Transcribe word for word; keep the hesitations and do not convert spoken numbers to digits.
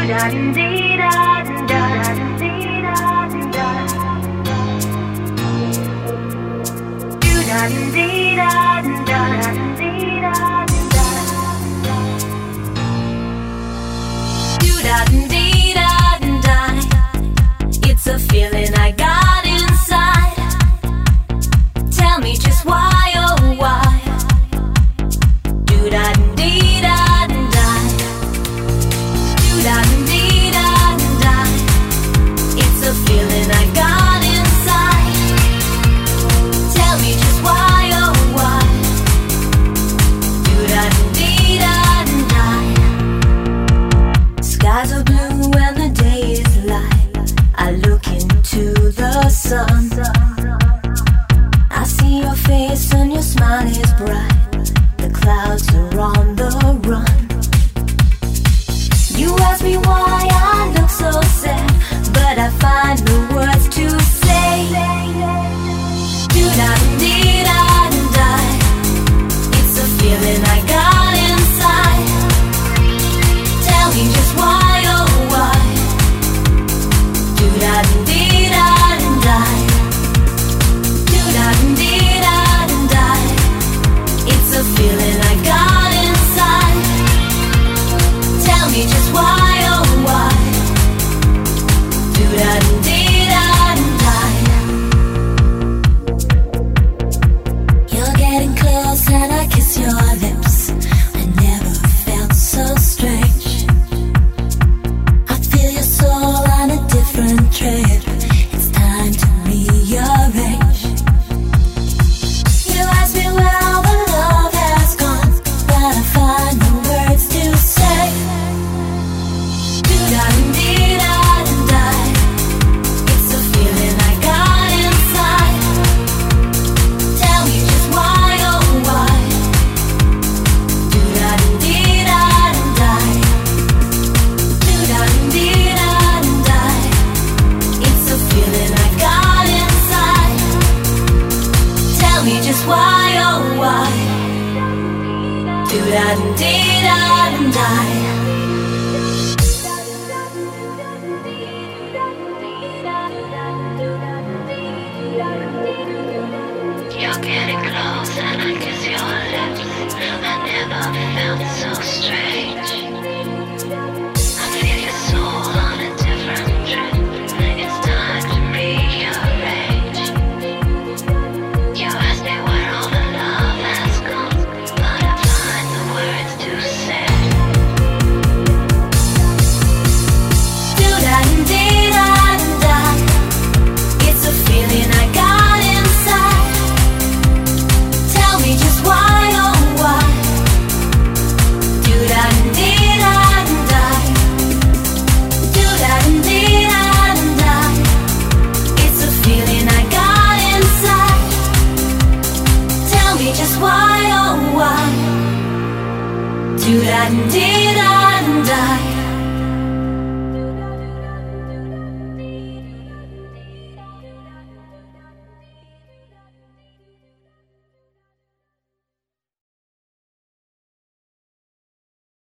It's a feeling I got inside. Tell me just why, oh why. Do da dee da da. Do da dee da da. It's a feeling I got inside. Tell me just why, oh why. Do da dee da da. Skies are blue and the day is light. I look into the sun. I see your face and your smile is bright. The clouds are on the run. You ask me why I look so sad, but I find no